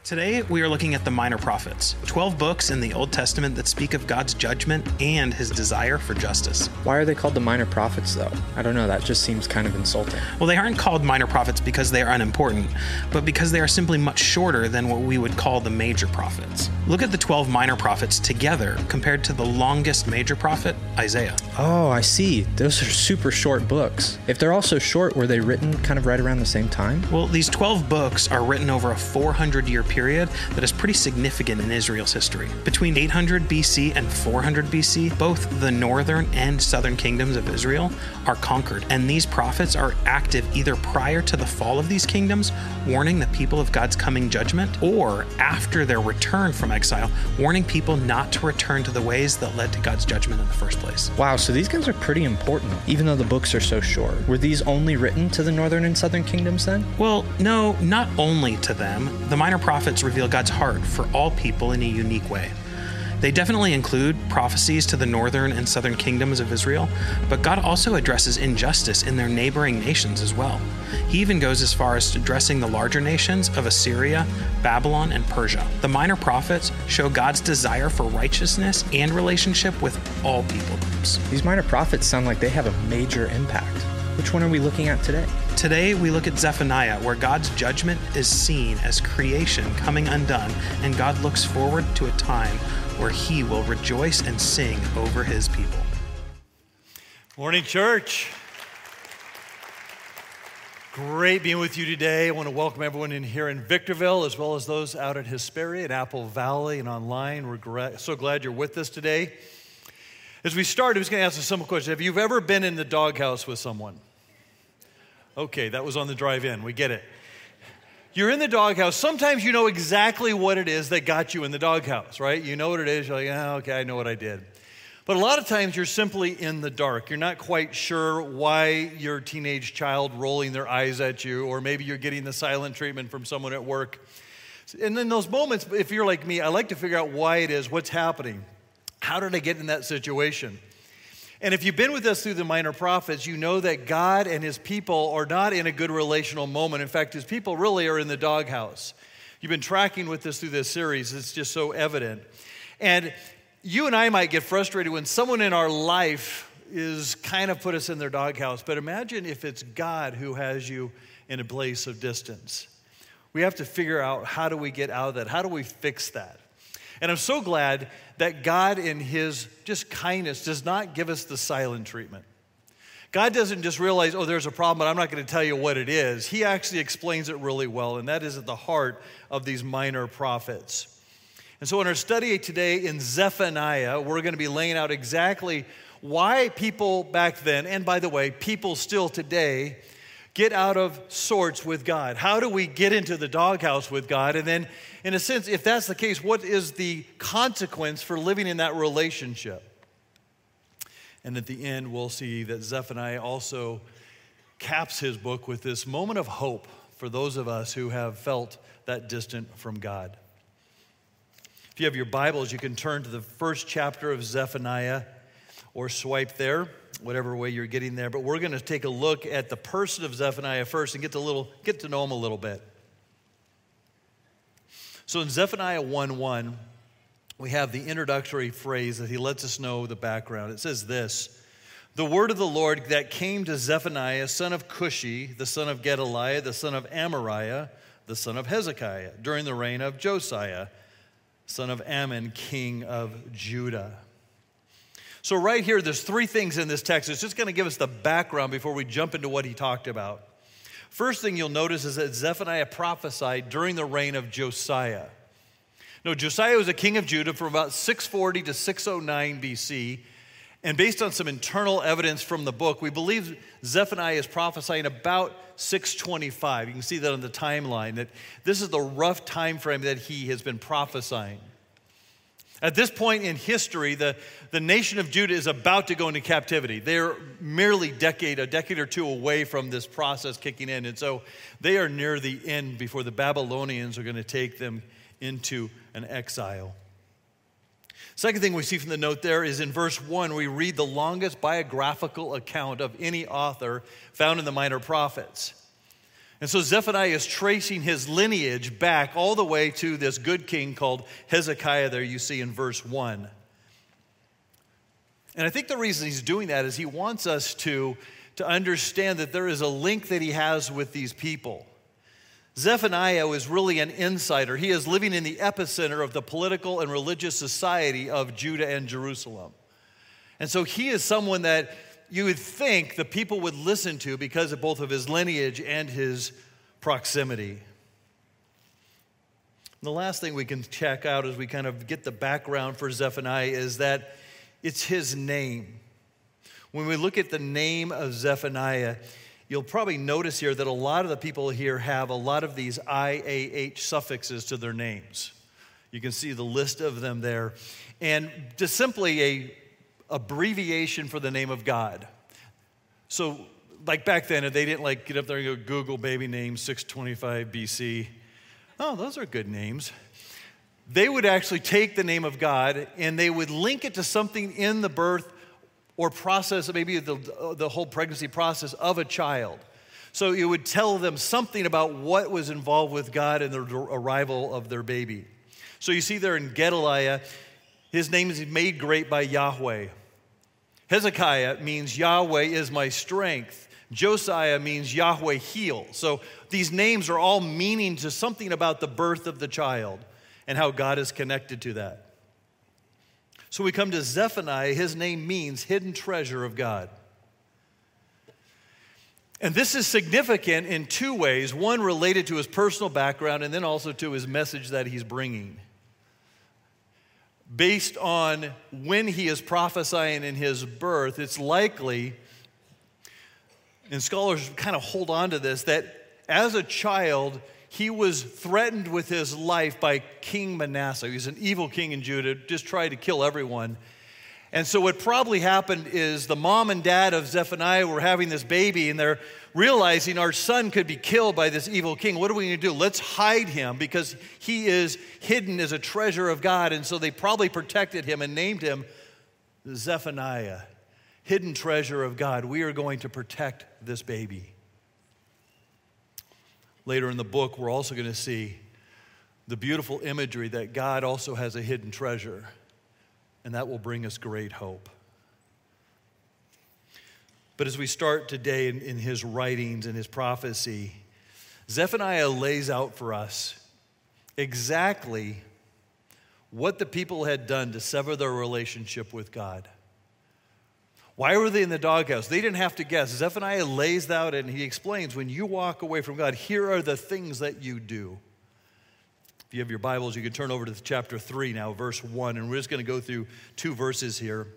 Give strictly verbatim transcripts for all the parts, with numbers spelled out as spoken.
Today, we are looking at the Minor Prophets, twelve books in the Old Testament that speak of God's judgment and his desire for justice. Why are they called the Minor Prophets, though? I don't know, that just seems kind of insulting. Well, they aren't called Minor Prophets because they are unimportant, but because they are simply much shorter than what we would call the Major Prophets. Look at the twelve Minor Prophets together compared to the longest Major Prophet, Isaiah. Oh, I see. Those are super short books. If they're all so short, were they written kind of right around the same time? Well, these twelve books are written over a four hundred year period that is pretty significant in Israel's history. Between eight hundred B C and four hundred B C, both the northern and southern kingdoms of Israel are conquered, and these prophets are active either prior to the fall of these kingdoms, warning the people of God's coming judgment, or after their return from exile, warning people not to return to the ways that led to God's judgment in the first place. Wow, so these guys are pretty important, even though the books are so short. Were these only written to the northern and southern kingdoms then? Well, no, not only to them. The Minor Prophets reveal God's heart for all people in a unique way. They definitely include prophecies to the northern and southern kingdoms of Israel, but God also addresses injustice in their neighboring nations as well. He even goes as far as addressing the larger nations of Assyria, Babylon, and Persia. The Minor Prophets show God's desire for righteousness and relationship with all people groups. These Minor Prophets sound like they have a major impact. Which one are we looking at today? Today, we look at Zephaniah, where God's judgment is seen as creation coming undone, and God looks forward to a time where he will rejoice and sing over his people. Morning, church. Great being with you today. I want to welcome everyone in here in Victorville, as well as those out at Hesperia and Apple Valley and online. We're gra- so glad you're with us today. As we start, I was going to ask a simple question. Have you ever been in the doghouse with someone? Okay, that was on the drive in. We get it. You're in the doghouse. Sometimes you know exactly what it is that got you in the doghouse, right? You know what it is. You're like, oh, okay, I know what I did. But a lot of times you're simply in the dark. You're not quite sure why your teenage child rolling their eyes at you, or maybe you're getting the silent treatment from someone at work. And in those moments, if you're like me, I like to figure out why it is, what's happening. How did I get in that situation? And if you've been with us through the Minor Prophets, you know that God and his people are not in a good relational moment. In fact, his people really are in the doghouse. You've been tracking with us through this series. It's just so evident. And you and I might get frustrated when someone in our life is kind of put us in their doghouse. But imagine if it's God who has you in a place of distance. We have to figure out, how do we get out of that? How do we fix that? And I'm so glad that God in his just kindness does not give us the silent treatment. God doesn't just realize, oh, there's a problem, but I'm not going to tell you what it is. He actually explains it really well, and that is at the heart of these Minor Prophets. And so in our study today in Zephaniah, we're going to be laying out exactly why people back then, and by the way, people still today, get out of sorts with God. How do we get into the doghouse with God? And then, in a sense, if that's the case, what is the consequence for living in that relationship? And at the end, we'll see that Zephaniah also caps his book with this moment of hope for those of us who have felt that distant from God. If you have your Bibles, you can turn to the first chapter of Zephaniah or swipe there, whatever way you're getting there. But we're going to take a look at the person of Zephaniah first and get to, little, get to know him a little bit. So in Zephaniah one one, we have the introductory phrase that he lets us know the background. It says this: the word of the Lord that came to Zephaniah, son of Cushi, the son of Gedaliah, the son of Amariah, the son of Hezekiah, during the reign of Josiah, son of Ammon, king of Judah. So right here, there's three things in this text. It's just going to give us the background before we jump into what he talked about. First thing you'll notice is that Zephaniah prophesied during the reign of Josiah. No, Josiah was a king of Judah from about six forty to six oh nine B C. And based on some internal evidence from the book, we believe Zephaniah is prophesying about six twenty-five. You can see that on the timeline, that this is the rough time frame that he has been prophesying. At this point in history, the, the nation of Judah is about to go into captivity. They're merely decade, a decade or two away from this process kicking in. And so they are near the end before the Babylonians are going to take them into an exile. Second thing we see from the note there is in verse one, we read the longest biographical account of any author found in the Minor Prophets. And so Zephaniah is tracing his lineage back all the way to this good king called Hezekiah there you see in verse one. And I think the reason he's doing that is he wants us to, to understand that there is a link that he has with these people. Zephaniah was really an insider. He is living in the epicenter of the political and religious society of Judah and Jerusalem. And so he is someone that you would think the people would listen to because of both of his lineage and his proximity. And the last thing we can check out as we kind of get the background for Zephaniah is that it's his name. When we look at the name of Zephaniah, you'll probably notice here that a lot of the people here have a lot of these I A H suffixes to their names. You can see the list of them there. And just simply a abbreviation for the name of God. So, like back then, they didn't like get up there and go Google baby name six twenty-five B C. Oh, those are good names. They would actually take the name of God and they would link it to something in the birth or process, maybe the, the whole pregnancy process of a child. So it would tell them something about what was involved with God and the arrival of their baby. So you see there in Gedaliah, his name is made great by Yahweh. Hezekiah means Yahweh is my strength. Josiah means Yahweh heal. So these names are all meaning to something about the birth of the child and how God is connected to that. So we come to Zephaniah. His name means hidden treasure of God. And this is significant in two ways. One related to his personal background and then also to his message that he's bringing. Based on when he is prophesying in his birth, it's likely, and scholars kind of hold on to this, that as a child, he was threatened with his life by King Manasseh. He was an evil king in Judah, just tried to kill everyone. And so what probably happened is the mom and dad of Zephaniah were having this baby, and they're realizing our son could be killed by this evil king. What are we going to do? Let's hide him because he is hidden as a treasure of God. And so they probably protected him and named him Zephaniah, hidden treasure of God. We are going to protect this baby. Later in the book, we're also going to see the beautiful imagery that God also has a hidden treasure, and that will bring us great hope. But as we start today in, in his writings and his prophecy, Zephaniah lays out for us exactly what the people had done to sever their relationship with God. Why were they in the doghouse? They didn't have to guess. Zephaniah lays out and he explains, when you walk away from God, here are the things that you do. If you have your Bibles, you can turn over to chapter three now, verse one, and we're just going to go through two verses here.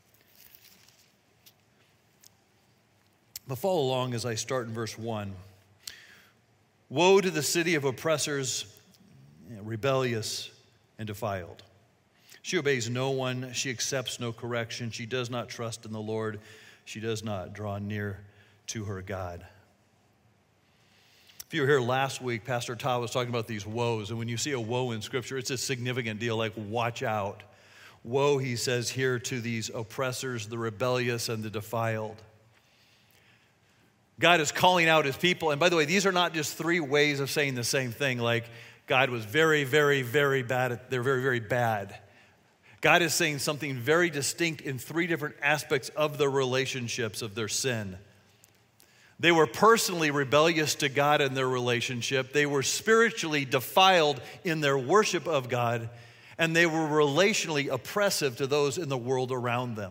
But follow along as I start in verse one. Woe to the city of oppressors, rebellious and defiled. She obeys no one. She accepts no correction. She does not trust in the Lord. She does not draw near to her God. If you were here last week, Pastor Todd was talking about these woes. And when you see a woe in Scripture, it's a significant deal, like watch out. Woe, he says here, to these oppressors, the rebellious and the defiled. God is calling out his people. And by the way, these are not just three ways of saying the same thing, like God was very, very, very bad. At, they're very, very bad. God is saying something very distinct in three different aspects of their relationships, of their sin. They were personally rebellious to God in their relationship. They were spiritually defiled in their worship of God. And they were relationally oppressive to those in the world around them.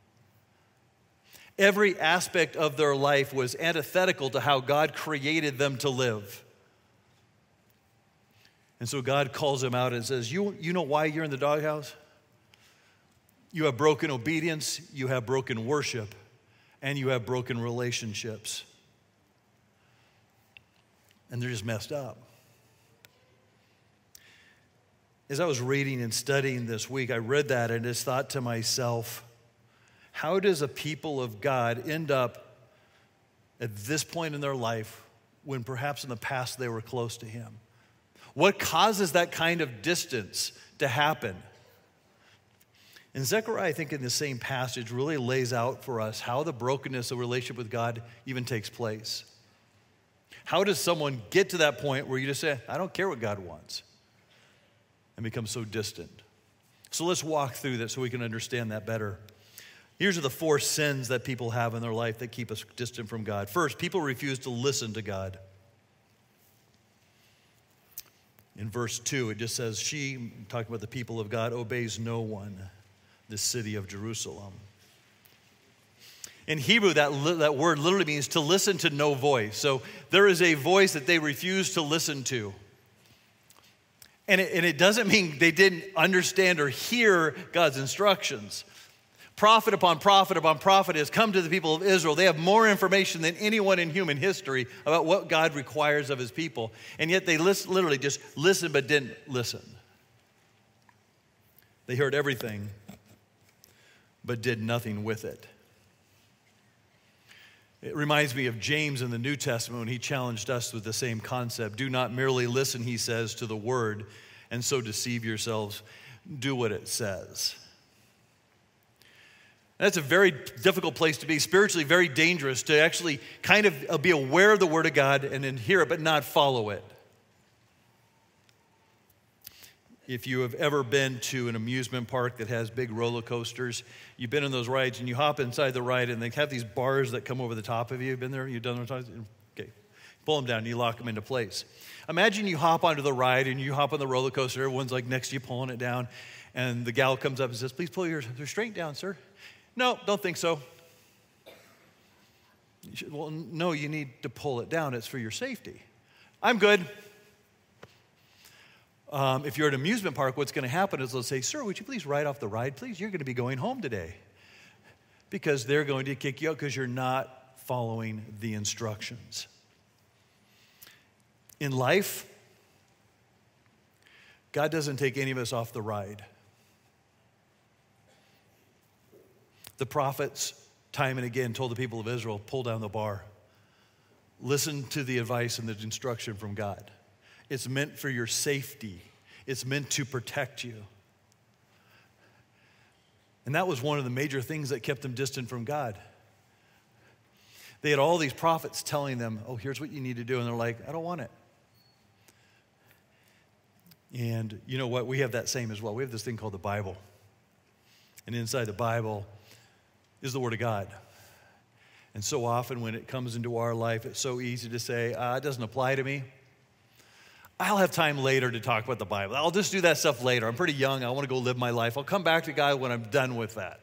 Every aspect of their life was antithetical to how God created them to live. And so God calls them out and says, you, you know why you're in the doghouse? You have broken obedience, you have broken worship, and you have broken relationships. And they're just messed up. As I was reading and studying this week, I read that and just thought to myself, how does a people of God end up at this point in their life when perhaps in the past they were close to him? What causes that kind of distance to happen? And Zechariah, I think in the same passage, really lays out for us how the brokenness of relationship with God even takes place. How does someone get to that point where you just say, I don't care what God wants, and become so distant? So let's walk through that so we can understand that better. Here's are the four sins that people have in their life that keep us distant from God. First, people refuse to listen to God. In verse two, it just says, she, talking about the people of God, obeys no one, the city of Jerusalem. In Hebrew, that, li- that word literally means to listen to no voice. So there is a voice that they refuse to listen to. And it, and it doesn't mean they didn't understand or hear God's instructions. Prophet upon prophet upon prophet has come to the people of Israel. They have more information than anyone in human history about what God requires of his people. And yet they listen, literally just listened but didn't listen. They heard everything but did nothing with it. It reminds me of James in the New Testament when he challenged us with the same concept. Do not merely listen, he says, to the word and so deceive yourselves. Do what it says. That's a very difficult place to be, spiritually very dangerous, to actually kind of be aware of the word of God and then hear it but not follow it. If you have ever been to an amusement park that has big roller coasters, you've been in those rides and you hop inside the ride and they have these bars that come over the top of you. You've been there? You've done those? Okay. Pull them down and you lock them into place. Imagine you hop onto the ride and you hop on the roller coaster. Everyone's like next to you pulling it down. And the gal comes up and says, please pull your restraint down, sir. No, don't think so. You should, well, no, you need to pull it down. It's for your safety. I'm good. Um, if you're at an amusement park, what's going to happen is they'll say, sir, would you please ride off the ride, please? You're going to be going home today. Because they're going to kick you out because you're not following the instructions. In life, God doesn't take any of us off the ride. The prophets, time and again, told the people of Israel, pull down the bar. Listen to the advice and the instruction from God. It's meant for your safety. It's meant to protect you. And that was one of the major things that kept them distant from God. They had all these prophets telling them, oh, here's what you need to do. And they're like, I don't want it. And you know what? We have that same as well. We have this thing called the Bible. And inside the Bible is the Word of God. And so often when it comes into our life, it's so easy to say, ah, it doesn't apply to me. I'll have time later to talk about the Bible. I'll just do that stuff later. I'm pretty young. I want to go live my life. I'll come back to God when I'm done with that.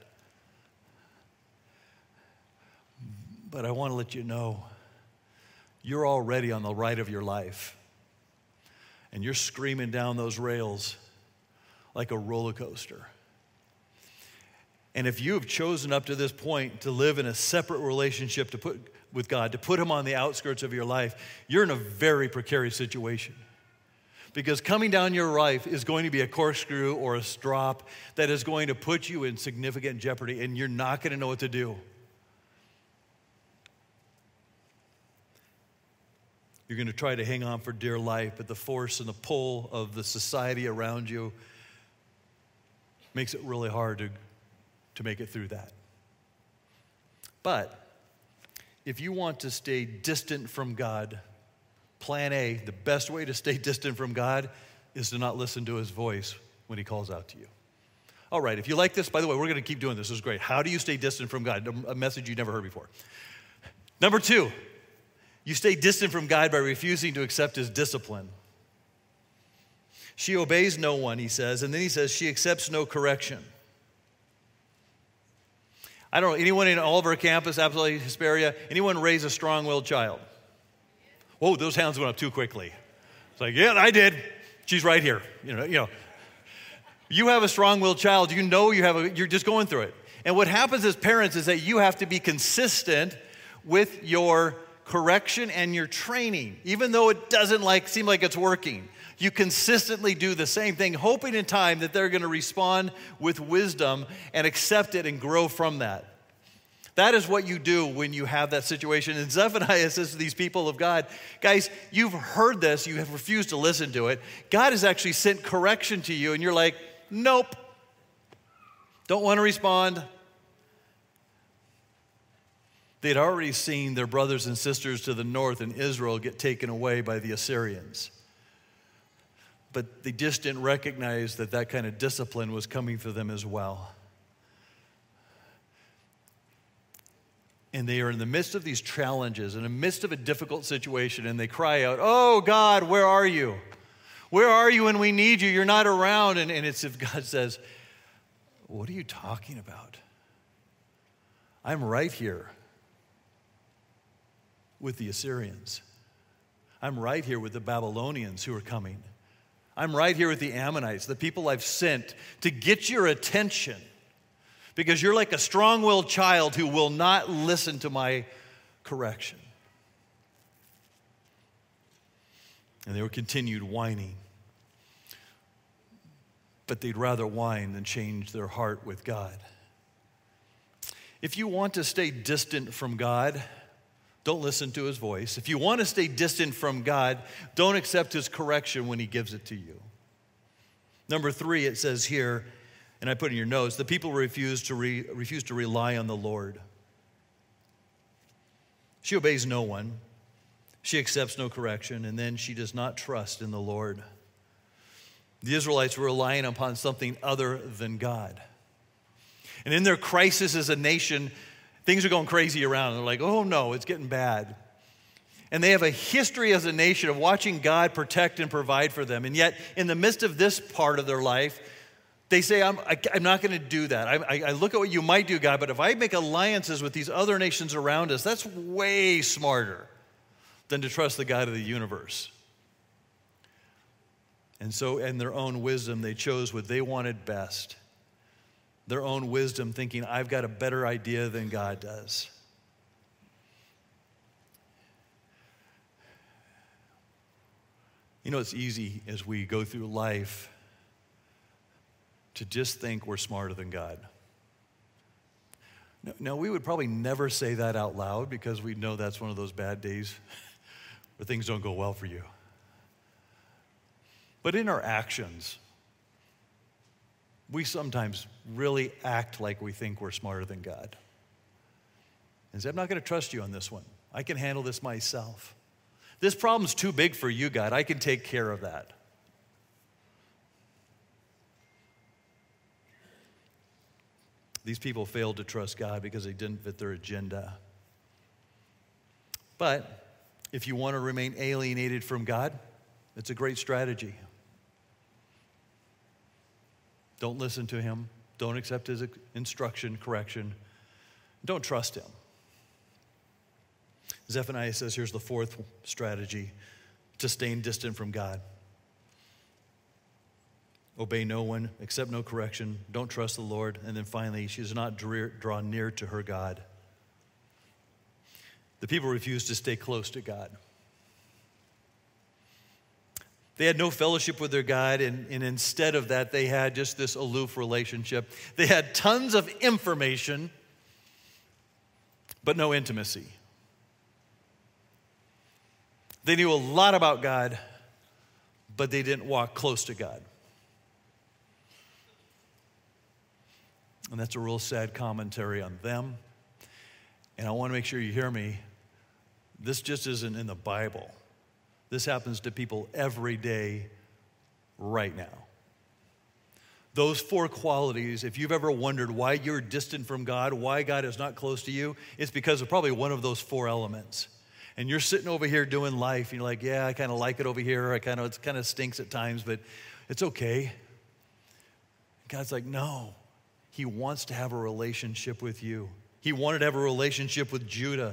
But I want to let you know, you're already on the ride of your life. And you're screaming down those rails like a roller coaster. And if you have chosen up to this point to live in a separate relationship to put with God, to put him on the outskirts of your life, you're in a very precarious situation. Because coming down your life is going to be a corkscrew or a strop that is going to put you in significant jeopardy, and you're not going to know what to do. You're going to try to hang on for dear life, but the force and the pull of the society around you makes it really hard to, to make it through that. But if you want to stay distant from God, plan A, the best way to stay distant from God is to not listen to his voice when he calls out to you. All right, if you like this, by the way, we're going to keep doing this. This is great. How do you stay distant from God? A message you never heard before. Number two, you stay distant from God by refusing to accept his discipline. She obeys no one, he says, and then he says she accepts no correction. I don't know, anyone in all of our campus, absolutely Hesperia, anyone raise a strong-willed child? Whoa, those hands went up too quickly. It's like, yeah, I did. She's right here. You know, you know. You have a strong-willed child. You know you have a, you're just going through it. And what happens as parents is that you have to be consistent with your correction and your training. Even though it doesn't like seem like it's working, you consistently do the same thing, hoping in time that they're going to respond with wisdom and accept it and grow from that. That is what you do when you have that situation. And Zephaniah says to these people of God, guys, you've heard this, you have refused to listen to it. God has actually sent correction to you, and you're like, nope, don't want to respond. They'd already seen their brothers and sisters to the north in Israel get taken away by the Assyrians. But they just didn't recognize that that kind of discipline was coming for them as well. And they are in the midst of these challenges, in the midst of a difficult situation, and they cry out, "Oh God, where are you? Where are you when we need you? You're not around." And, and it's if God says, "What are you talking about? I'm right here with the Assyrians. I'm right here with the Babylonians who are coming. I'm right here with the Ammonites, the people I've sent to get your attention. Because you're like a strong-willed child who will not listen to my correction." And they were continued whining. But they'd rather whine than change their heart with God. If you want to stay distant from God, don't listen to his voice. If you want to stay distant from God, don't accept his correction when he gives it to you. Number three, it says here, and I put in your notes, the people refuse to re, refuse to rely on the Lord. She obeys no one. She accepts no correction, and then she does not trust in the Lord. The Israelites were relying upon something other than God. And in their crisis as a nation, things are going crazy around. They're like, "Oh no, it's getting bad." And they have a history as a nation of watching God protect and provide for them. And yet, in the midst of this part of their life, they say, I'm, I, I'm not going to do that. I, I, I look at what you might do, God, but if I make alliances with these other nations around us, that's way smarter than to trust the God of the universe. And so, in their own wisdom, they chose what they wanted best. Their own wisdom, thinking, I've got a better idea than God does. You know, it's easy as we go through life to just think we're smarter than God. No, no, we would probably never say that out loud because we know that's one of those bad days where things don't go well for you. But in our actions, we sometimes really act like we think we're smarter than God. And say, I'm not going to trust you on this one. I can handle this myself. This problem's too big for you, God. I can take care of that. These people failed to trust God because they didn't fit their agenda. But if you want to remain alienated from God, it's a great strategy. Don't listen to him. Don't accept his instruction, correction. Don't trust him. Zephaniah says here's the fourth strategy to staying distant from God. Obey no one, accept no correction, don't trust the Lord, and then finally, she does not draw near to her God. The people refused to stay close to God. They had no fellowship with their God, and, and instead of that, they had just this aloof relationship. They had tons of information, but no intimacy. They knew a lot about God, but they didn't walk close to God. And that's a real sad commentary on them. And I want to make sure you hear me. This just isn't in the Bible. This happens to people every day, right now. Those four qualities, if you've ever wondered why you're distant from God, why God is not close to you, it's because of probably one of those four elements. And you're sitting over here doing life, and you're like, yeah, I kind of like it over here. I kind of, it kind of stinks at times, but it's okay. God's like, no. He wants to have a relationship with you. He wanted to have a relationship with Judah.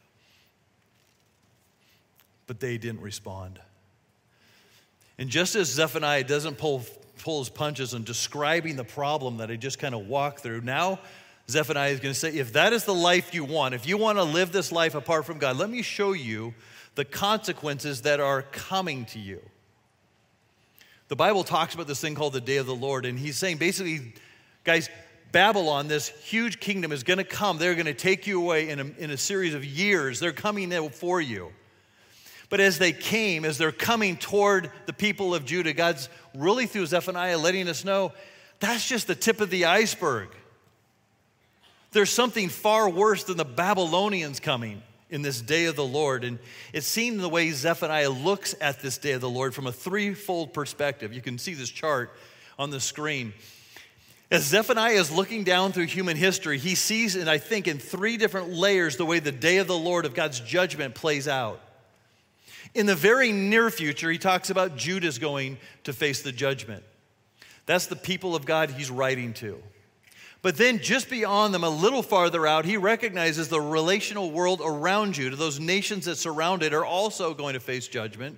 But they didn't respond. And just as Zephaniah doesn't pull, pull his punches in describing the problem that I just kind of walked through, now Zephaniah is going to say, if that is the life you want, if you want to live this life apart from God, let me show you the consequences that are coming to you. The Bible talks about this thing called the day of the Lord, and he's saying basically, guys, Babylon, this huge kingdom, is going to come. They're going to take you away in a, in a series of years. They're coming for you. But as they came, as they're coming toward the people of Judah, God's really through Zephaniah letting us know that's just the tip of the iceberg. There's something far worse than the Babylonians coming in this day of the Lord. And it's seen in the way Zephaniah looks at this day of the Lord from a threefold perspective. You can see this chart on the screen. As Zephaniah is looking down through human history, he sees, and I think in three different layers, the way the day of the Lord of God's judgment plays out. In the very near future, he talks about Judah's going to face the judgment. That's the people of God he's writing to. But then just beyond them, a little farther out, he recognizes the relational world around Judah, those nations that surround it, are also going to face judgment.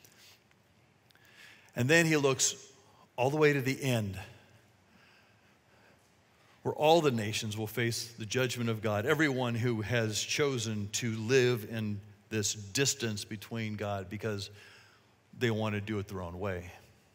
And then he looks all the way to the end, where all the nations will face the judgment of God. Everyone who has chosen to live in this distance between God because they want to do it their own way.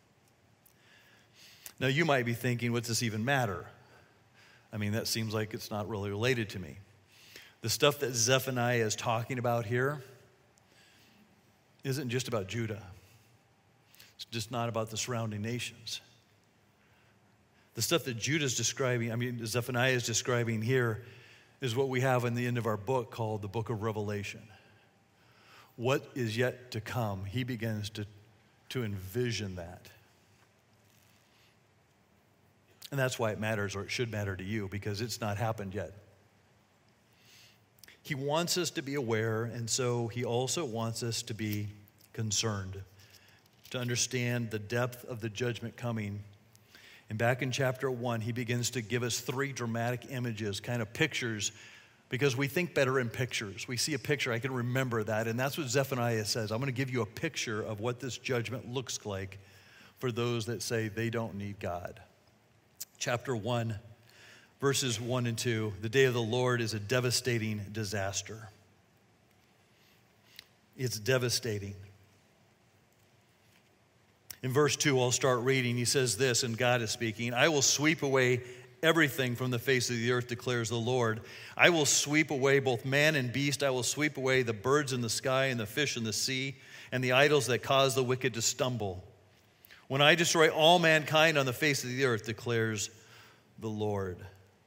Now, you might be thinking, what does this even matter? I mean, that seems like it's not really related to me. The stuff that Zephaniah is talking about here isn't just about Judah. It's just not about the surrounding nations. The stuff that Judah's describing, I mean, Zephaniah is describing here, is what we have in the end of our book called the Book of Revelation. What is yet to come, he begins to, to envision that. And that's why it matters, or it should matter to you, because it's not happened yet. He wants us to be aware, and so he also wants us to be concerned, to understand the depth of the judgment coming. And back in chapter one, he begins to give us three dramatic images, kind of pictures, because we think better in pictures. We see a picture, I can remember that, and that's what Zephaniah says. I'm going to give you a picture of what this judgment looks like for those that say they don't need God. Chapter one, verses one and two, the day of the Lord is a devastating disaster. It's devastating. In verse two, I'll start reading. He says this, and God is speaking, I will sweep away everything from the face of the earth, declares the Lord. I will sweep away both man and beast. I will sweep away the birds in the sky and the fish in the sea and the idols that cause the wicked to stumble. When I destroy all mankind on the face of the earth, declares the Lord.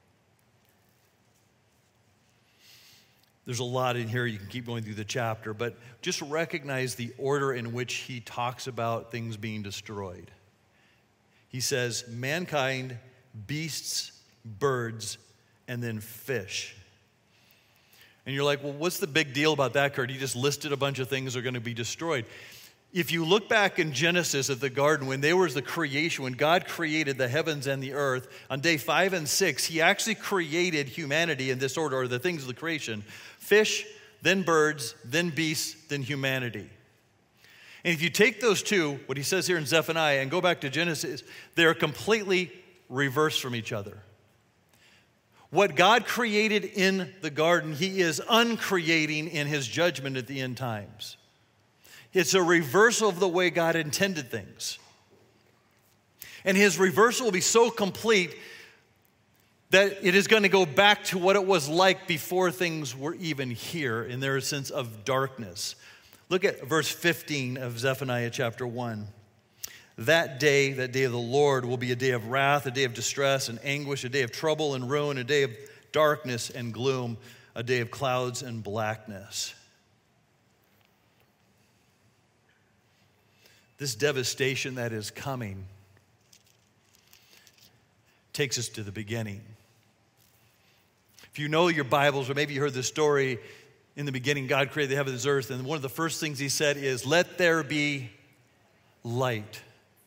There's a lot in here. You can keep going through the chapter, but just recognize the order in which he talks about things being destroyed. He says mankind, beasts, birds, and then fish. And you're like, well, what's the big deal about that, Kurt? He just listed a bunch of things that are going to be destroyed. If you look back in Genesis at the garden, when there was the creation, when God created the heavens and the earth, on day five and six, he actually created humanity in this order, or the things of the creation. Fish, then birds, then beasts, then humanity. And if you take those two, what he says here in Zephaniah, and go back to Genesis, they're completely reversed from each other. What God created in the garden, he is uncreating in his judgment at the end times. It's a reversal of the way God intended things. And his reversal will be so complete that it is going to go back to what it was like before things were even here, in their sense of darkness. Look at verse fifteen of Zephaniah chapter one. That day, that day of the Lord, will be a day of wrath, a day of distress and anguish, a day of trouble and ruin, a day of darkness and gloom, a day of clouds and blackness. This devastation that is coming takes us to the beginning. If you know your Bibles, or maybe you heard this story, in the beginning God created the heavens and earth, and one of the first things he said is, let there be light.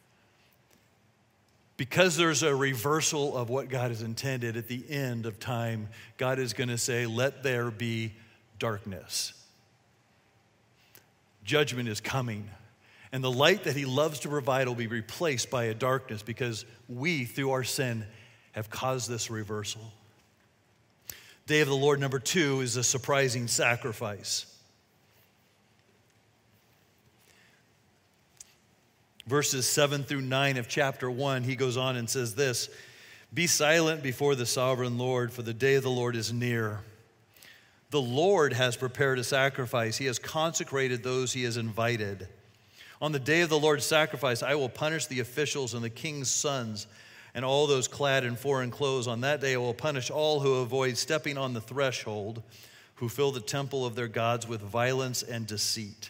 Because there's a reversal of what God has intended at the end of time, God is going to say, let there be darkness. Judgment is coming. And the light that he loves to provide will be replaced by a darkness, because we, through our sin, have caused this reversal. Day of the Lord number two is a surprising sacrifice. Verses seven through nine of chapter one, he goes on and says this, be silent before the sovereign Lord, for the day of the Lord is near. The Lord has prepared a sacrifice. He has consecrated those he has invited. On the day of the Lord's sacrifice, I will punish the officials and the king's sons and all those clad in foreign clothes. On that day I will punish all who avoid stepping on the threshold, who fill the temple of their gods with violence and deceit.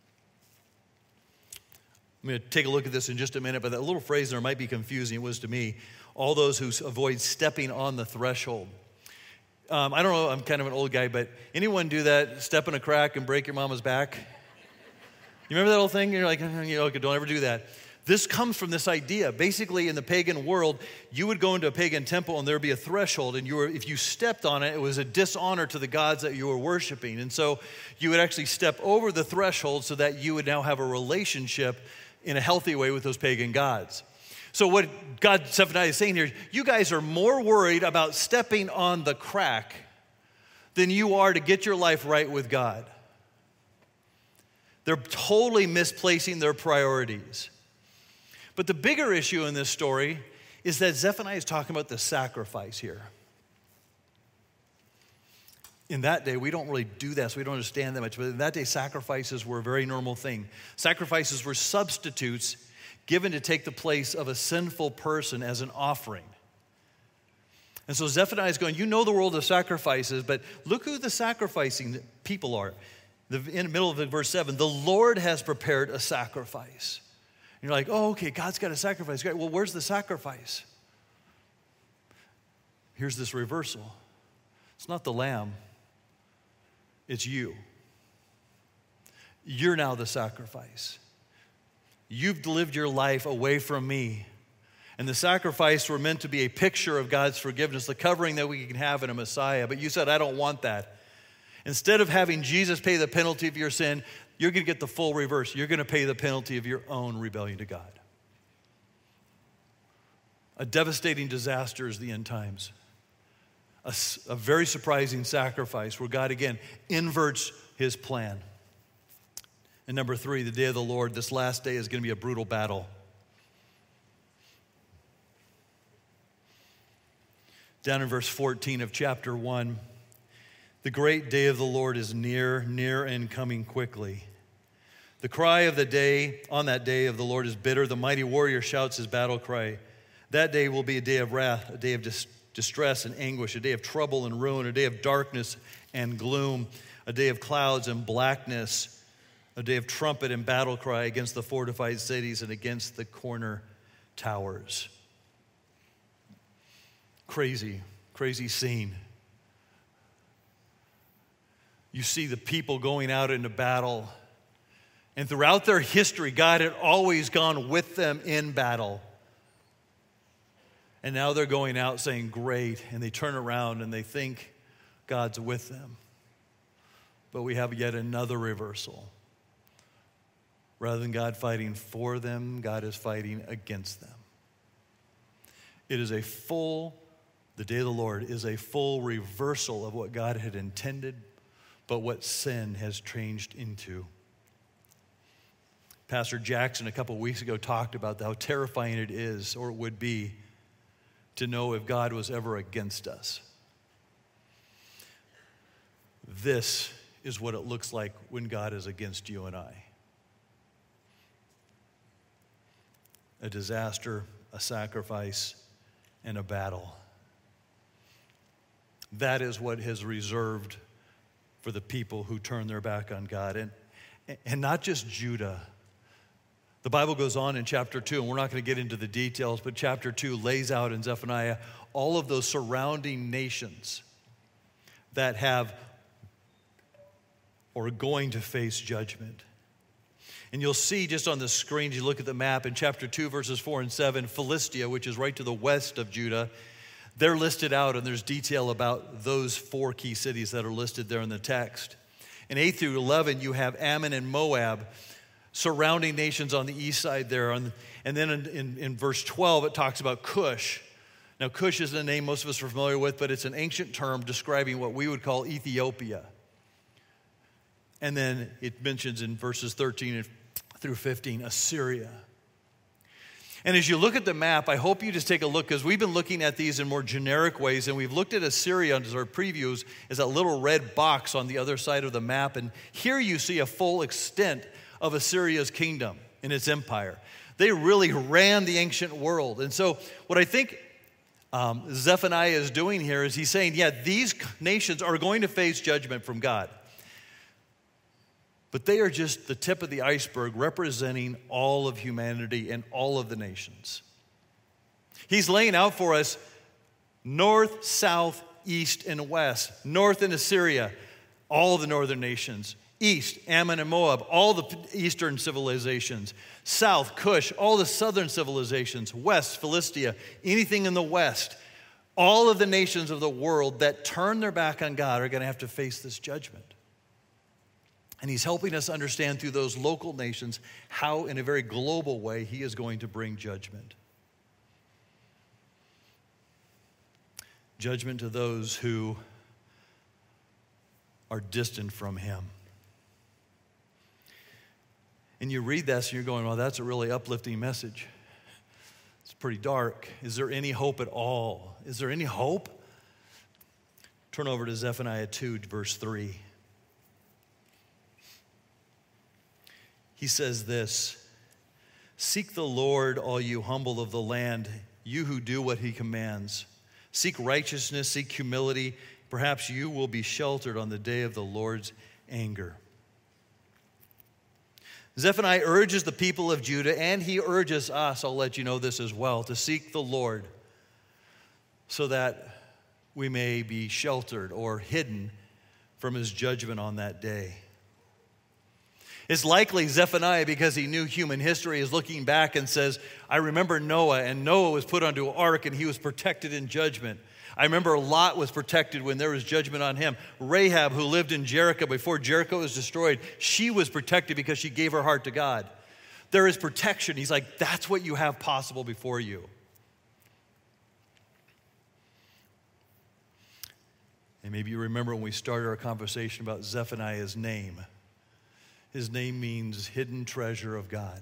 I'm going to take a look at this in just a minute, but that little phrase there might be confusing. It was to me. All those who avoid stepping on the threshold. Um, I don't know, I'm kind of an old guy, but anyone do that, step in a crack and break your mama's back? You remember that old thing? You're like, you know, don't ever do that. This comes from this idea. Basically, in the pagan world, you would go into a pagan temple and there would be a threshold, and you were, if you stepped on it, it was a dishonor to the gods that you were worshiping. And so you would actually step over the threshold so that you would now have a relationship in a healthy way with those pagan gods. So what God, Zephaniah is saying here, you guys are more worried about stepping on the crack than you are to get your life right with God. They're totally misplacing their priorities. But the bigger issue in this story is that Zephaniah is talking about the sacrifice here. In that day, we don't really do that, so we don't understand that much. But in that day, sacrifices were a very normal thing. Sacrifices were substitutes given to take the place of a sinful person as an offering. And so Zephaniah is going, you know the world of sacrifices, but look who the sacrificing people are. The, in the middle of verse seven, the Lord has prepared a sacrifice. And you're like, oh, okay, God's got a sacrifice. Great. Well, where's the sacrifice? Here's this reversal. It's not the lamb. It's you. You're now the sacrifice. You've lived your life away from me. And the sacrifice were meant to be a picture of God's forgiveness, the covering that we can have in a Messiah. But you said, I don't want that. Instead of having Jesus pay the penalty of your sin, you're going to get the full reverse. You're going to pay the penalty of your own rebellion to God. A devastating disaster is the end times. A, a very surprising sacrifice where God, again, inverts his plan. And number three, the day of the Lord, this last day is going to be a brutal battle. Down in verse fourteen of chapter one, the great day of the Lord is near, near and coming quickly. The cry of the day, on that day of the Lord is bitter. The mighty warrior shouts his battle cry. That day will be a day of wrath, a day of dis- distress and anguish, a day of trouble and ruin, a day of darkness and gloom, a day of clouds and blackness, a day of trumpet and battle cry against the fortified cities and against the corner towers. Crazy, crazy scene. You see the people going out into battle. And throughout their history, God had always gone with them in battle. And now they're going out saying, great. And they turn around and they think God's with them. But we have yet another reversal. Rather than God fighting for them, God is fighting against them. It is a full, the day of the Lord is a full reversal of what God had intended, but what sin has changed into. Pastor Jackson a couple of weeks ago talked about how terrifying it is, or it would be, to know if God was ever against us. This is what it looks like when God is against you and I. A disaster, a sacrifice, and a battle. That is what is reserved for the people who turn their back on God. And, and not just Judah. The Bible goes on in chapter two, and we're not going to get into the details, but chapter two lays out in Zephaniah all of those surrounding nations that have or are going to face judgment. And you'll see just on the screen, you look at the map in chapter two, verses four and seven, Philistia, which is right to the west of Judah, they're listed out, and there's detail about those four key cities that are listed there in the text. In eight through eleven, you have Ammon and Moab, surrounding nations on the east side there. And then in, in, in verse twelve, it talks about Cush. Now, Cush isn't a name most of us are familiar with, but it's an ancient term describing what we would call Ethiopia. And then it mentions in verses thirteen through fifteen, Assyria. And as you look at the map, I hope you just take a look, because we've been looking at these in more generic ways, and we've looked at Assyria as our previews as that little red box on the other side of the map. And here you see a full extent of Assyria's kingdom and its empire. They really ran the ancient world. And so what I think um, Zephaniah is doing here is he's saying, yeah, these nations are going to face judgment from God. But they are just the tip of the iceberg representing all of humanity and all of the nations. He's laying out for us north, south, east, and west. North in Assyria, all the northern nations. East, Ammon and Moab, all the eastern civilizations. South, Cush, all the southern civilizations. West, Philistia, anything in the west. All of the nations of the world that turn their back on God are going to have to face this judgment. And he's helping us understand through those local nations how, in a very global way, he is going to bring judgment. Judgment to those who are distant from him. And you read this and you're going, well, that's a really uplifting message. It's pretty dark. Is there any hope at all? Is there any hope? Turn over to Zephaniah two, verse three. He says this, "Seek the Lord, all you humble of the land, you who do what he commands. Seek righteousness, seek humility. Perhaps you will be sheltered on the day of the Lord's anger." Zephaniah urges the people of Judah, and he urges us, I'll let you know this as well, to seek the Lord so that we may be sheltered or hidden from his judgment on that day. It's likely Zephaniah, because he knew human history, is looking back and says, I remember Noah, and Noah was put onto an ark, and he was protected in judgment. I remember Lot was protected when there was judgment on him. Rahab, who lived in Jericho before Jericho was destroyed, she was protected because she gave her heart to God. There is protection. He's like, that's what you have possible before you. And maybe you remember when we started our conversation about Zephaniah's name. His name means hidden treasure of God.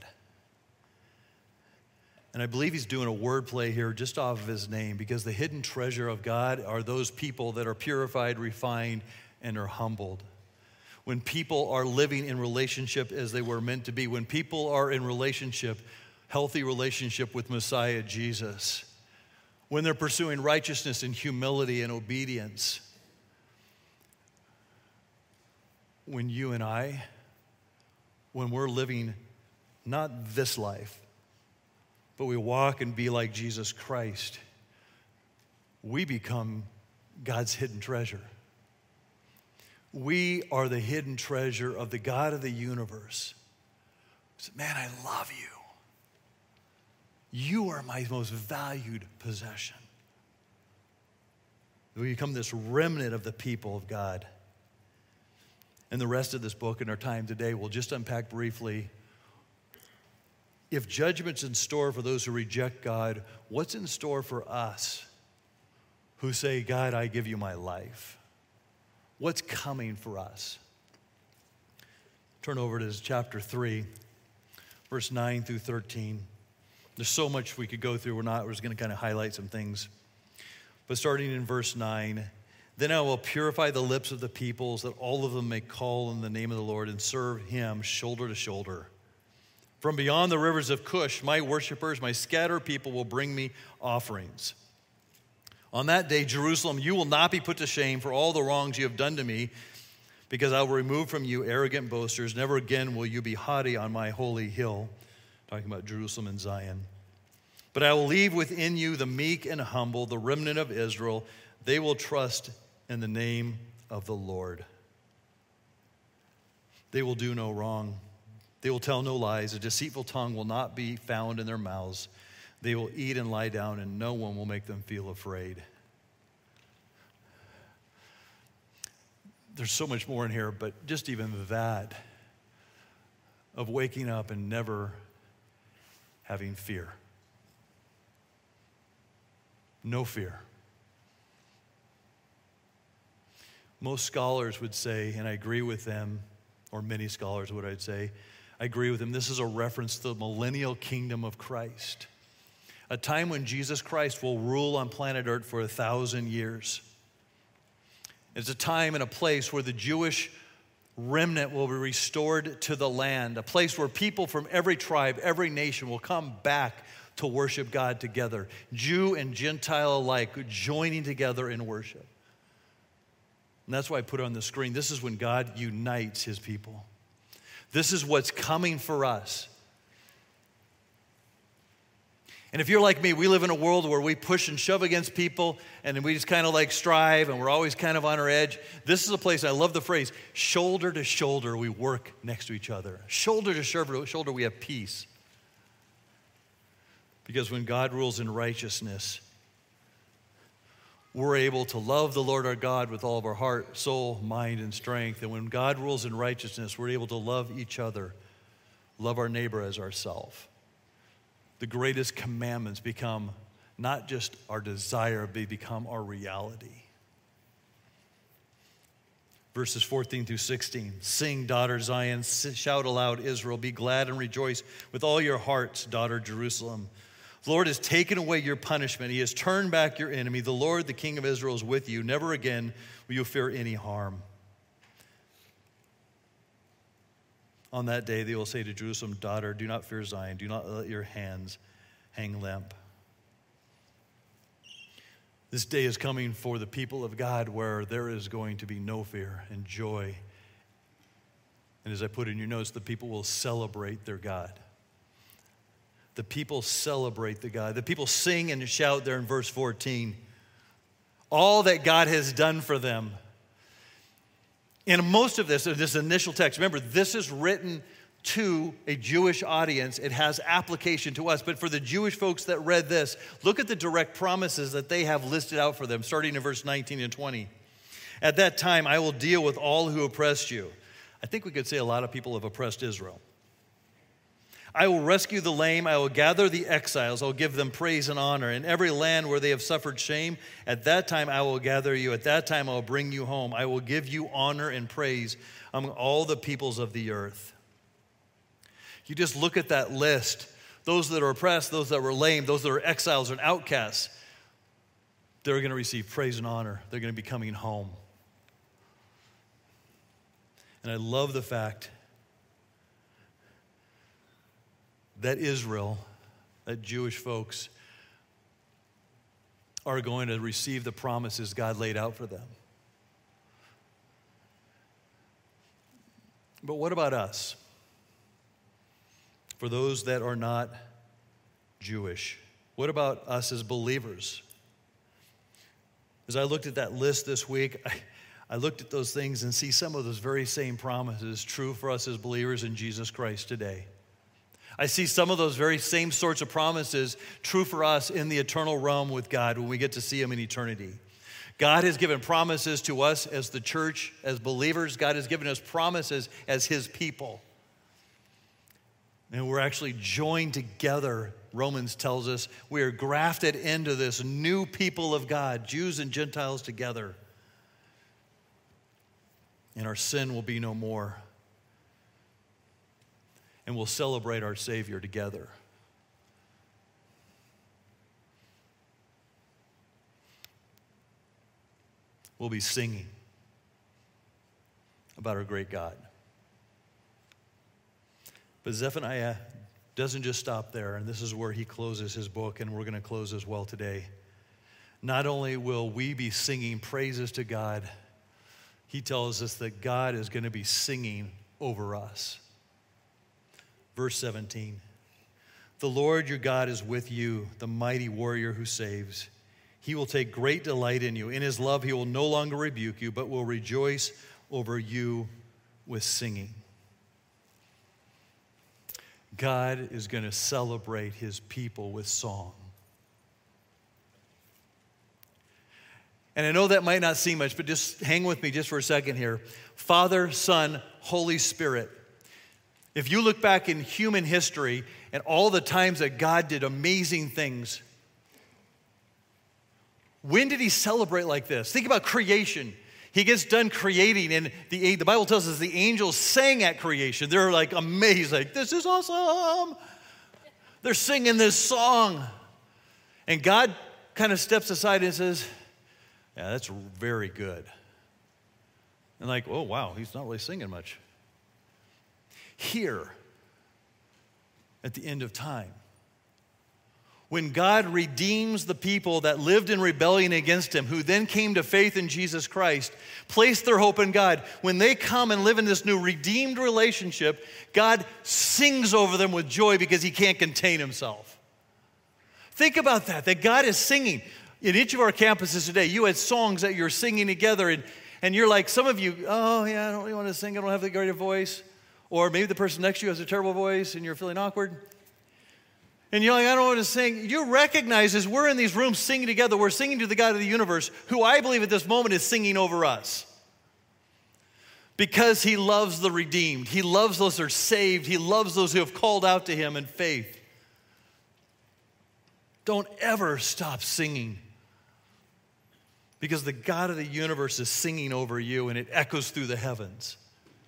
And I believe he's doing a wordplay here just off of his name, because the hidden treasure of God are those people that are purified, refined, and are humbled. When people are living in relationship as they were meant to be, when people are in relationship, healthy relationship with Messiah Jesus, when they're pursuing righteousness and humility and obedience, when you and I, when we're living not this life, but we walk and be like Jesus Christ, we become God's hidden treasure. We are the hidden treasure of the God of the universe. So, man, I love you. You are my most valued possession. We become this remnant of the people of God. And the rest of this book in our time today, we'll just unpack briefly. If judgment's in store for those who reject God, what's in store for us who say, God, I give you my life? What's coming for us? Turn over to chapter three, verse nine through thirteen. There's so much we could go through. We're not, we're just going to kind of highlight some things. But starting in verse nine, then I will purify the lips of the peoples, that all of them may call in the name of the Lord and serve him shoulder to shoulder. From beyond the rivers of Cush, my worshipers, my scattered people will bring me offerings. On that day, Jerusalem, you will not be put to shame for all the wrongs you have done to me, because I will remove from you arrogant boasters. Never again will you be haughty on my holy hill. Talking about Jerusalem and Zion. But I will leave within you the meek and humble, the remnant of Israel. They will trust in the name of the Lord. They will do no wrong. They will tell no lies. A deceitful tongue will not be found in their mouths. They will eat and lie down, and no one will make them feel afraid. There's so much more in here, but just even that of waking up and never having fear. No fear. Most scholars would say, and I agree with them, or many scholars would I'd say, I agree with them, this is a reference to the millennial kingdom of Christ. A time when Jesus Christ will rule on planet Earth for a thousand years. It's a time and a place where the Jewish remnant will be restored to the land, a place where people from every tribe, every nation will come back to worship God together, Jew and Gentile alike, joining together in worship. And that's why I put it on the screen. This is when God unites his people. This is what's coming for us. And if you're like me, we live in a world where we push and shove against people, and we just kind of like strive, and we're always kind of on our edge. This is a place, I love the phrase, shoulder to shoulder, we work next to each other. Shoulder to shoulder, shoulder we have peace. Because when God rules in righteousness, we're able to love the Lord our God with all of our heart, soul, mind, and strength. And when God rules in righteousness, we're able to love each other, love our neighbor as ourselves. The greatest commandments become not just our desire, they become our reality. Verses fourteen through sixteen. Sing, daughter Zion, shout aloud, Israel. Be glad and rejoice with all your hearts, daughter Jerusalem. The Lord has taken away your punishment. He has turned back your enemy. The Lord, the King of Israel, is with you. Never again will you fear any harm. On that day, they will say to Jerusalem, daughter, do not fear Zion. Do not let your hands hang limp. This day is coming for the people of God where there is going to be no fear and joy. And as I put in your notes, the people will celebrate their God. The people celebrate the God. The people sing and shout there in verse fourteen. All that God has done for them. And most of this, this initial text, remember, this is written to a Jewish audience. It has application to us. But for the Jewish folks that read this, look at the direct promises that they have listed out for them, starting in verse nineteen and twenty. At that time, I will deal with all who oppressed you. I think we could say a lot of people have oppressed Israel. I will rescue the lame. I will gather the exiles. I will give them praise and honor. In every land where they have suffered shame, at that time I will gather you. At that time I will bring you home. I will give you honor and praise among all the peoples of the earth. You just look at that list. Those that are oppressed, those that were lame, those that are exiles and outcasts, they're going to receive praise and honor. They're going to be coming home. And I love the fact that Israel, that Jewish folks, are going to receive the promises God laid out for them. But what about us? For those that are not Jewish, what about us as believers? As I looked at that list this week, I, I looked at those things and see some of those very same promises true for us as believers in Jesus Christ today. I see some of those very same sorts of promises true for us in the eternal realm with God when we get to see him in eternity. God has given promises to us as the church, as believers. God has given us promises as his people. And we're actually joined together, Romans tells us. We are grafted into this new people of God, Jews and Gentiles together. And our sin will be no more. And we'll celebrate our Savior together. We'll be singing about our great God. But Zephaniah doesn't just stop there, and this is where he closes his book, and we're going to close as well today. Not only will we be singing praises to God, he tells us that God is going to be singing over us. Verse seventeen, the Lord your God is with you, the mighty warrior who saves. He will take great delight in you. In his love he will no longer rebuke you, but will rejoice over you with singing. God is going to celebrate his people with song. And I know that might not seem much, but just hang with me just for a second here. Father, Son, Holy Spirit. If you look back in human history and all the times that God did amazing things, when did he celebrate like this? Think about creation. He gets done creating, and the, the Bible tells us the angels sang at creation. They're like amazed, like, this is awesome. They're singing this song. And God kind of steps aside and says, yeah, that's very good. And like, oh, wow, he's not really singing much. Here, at the end of time, when God redeems the people that lived in rebellion against him, who then came to faith in Jesus Christ, placed their hope in God, when they come and live in this new redeemed relationship, God sings over them with joy because he can't contain himself. Think about that, that God is singing. In each of our campuses today, you had songs that you're singing together, and, and you're like, some of you, oh yeah, I don't really want to sing, I don't have the great voice. Or maybe the person next to you has a terrible voice and you're feeling awkward. And you're like, I don't want to sing. You recognize as we're in these rooms singing together, we're singing to the God of the universe, who I believe at this moment is singing over us. Because he loves the redeemed. He loves those who are saved. He loves those who have called out to him in faith. Don't ever stop singing. Because the God of the universe is singing over you and it echoes through the heavens.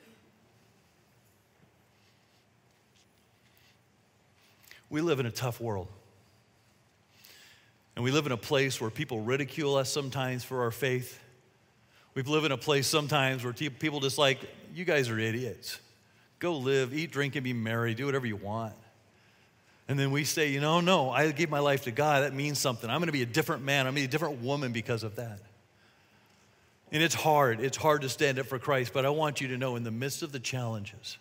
We live in a tough world. And we live in a place where people ridicule us sometimes for our faith. We live in a place sometimes where people just like, you guys are idiots. Go live, eat, drink, and be merry. Do whatever you want. And then we say, you know, no, I gave my life to God. That means something. I'm going to be a different man. I'm going to be a different woman because of that. And it's hard. It's hard to stand up for Christ. But I want you to know, in the midst of the challenges,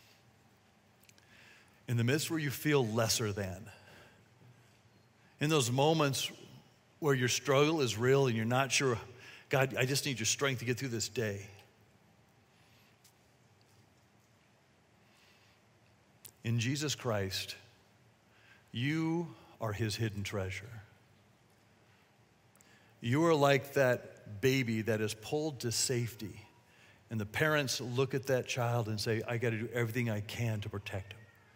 in the midst where you feel lesser than, in those moments where your struggle is real and you're not sure, God, I just need your strength to get through this day. In Jesus Christ, you are his hidden treasure. You are like that baby that is pulled to safety, and the parents look at that child and say, I got to do everything I can to protect him.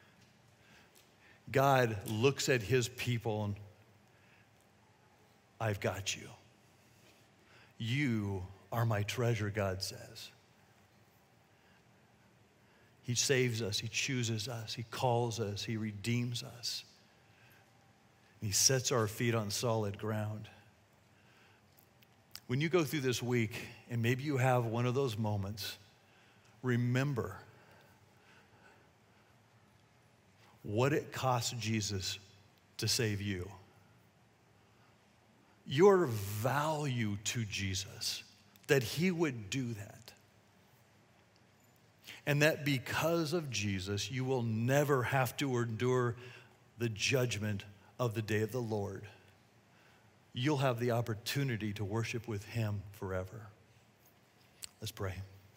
God looks at his people and, I've got you. You are my treasure, God says. He saves us, he chooses us, he calls us, he redeems us. He sets our feet on solid ground. When you go through this week, and maybe you have one of those moments, remember what it cost Jesus to save you. Your value to Jesus, that he would do that. And that because of Jesus, you will never have to endure the judgment of the day of the Lord. You'll have the opportunity to worship with him forever. Let's pray.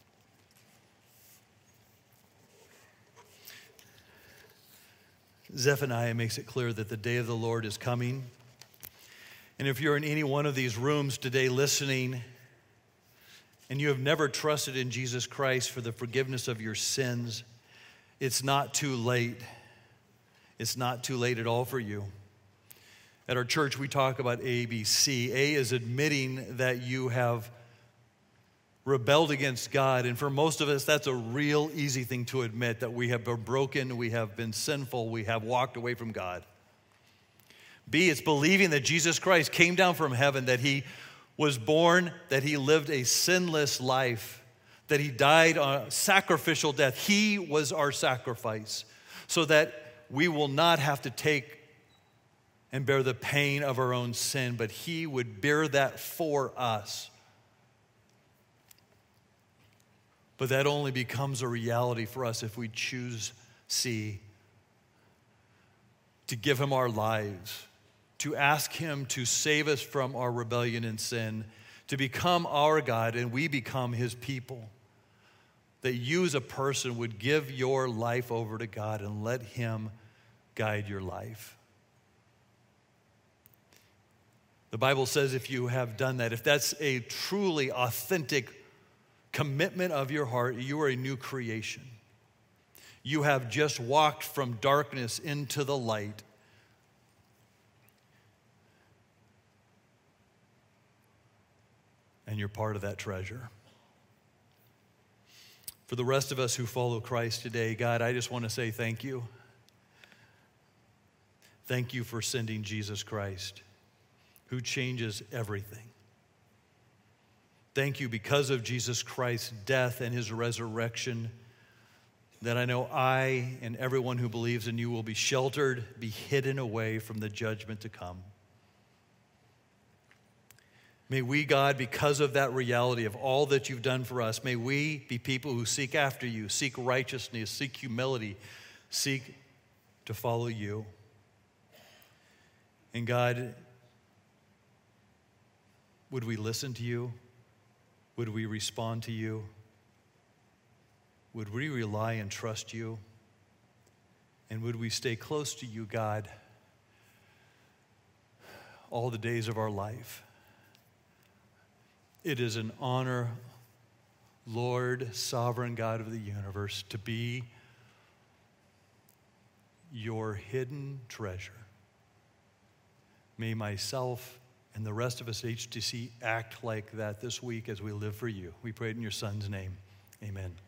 Zephaniah makes it clear that the day of the Lord is coming. And if you're in any one of these rooms today listening, and you have never trusted in Jesus Christ for the forgiveness of your sins, it's not too late. It's not too late at all for you. At our church, we talk about A, B, C. A is admitting that you have rebelled against God. And for most of us, that's a real easy thing to admit, that we have been broken, we have been sinful, we have walked away from God. B, it's believing that Jesus Christ came down from heaven, that he was born, that he lived a sinless life, that he died on a sacrificial death. He was our sacrifice, so that we will not have to take and bear the pain of our own sin, but he would bear that for us. But that only becomes a reality for us if we choose, see, to give him our lives, to ask him to save us from our rebellion and sin, to become our God and we become his people. That you as a person would give your life over to God and let him guide your life. The Bible says if you have done that, if that's a truly authentic commitment of your heart, you are a new creation. You have just walked from darkness into the light. And you're part of that treasure. For the rest of us who follow Christ today, God, I just want to say thank you. Thank you for sending Jesus Christ, who changes everything. Thank you because of Jesus Christ's death and his resurrection, that I know I and everyone who believes in you will be sheltered, be hidden away from the judgment to come. May we, God, because of that reality of all that you've done for us, may we be people who seek after you, seek righteousness, seek humility, seek to follow you. And God, would we listen to you? Would we respond to you? Would we rely and trust you? And would we stay close to you, God, all the days of our life? It is an honor, Lord, sovereign God of the universe, to be your hidden treasure. May myself and the rest of us at H T C act like that this week as we live for you. We pray it in your Son's name. Amen.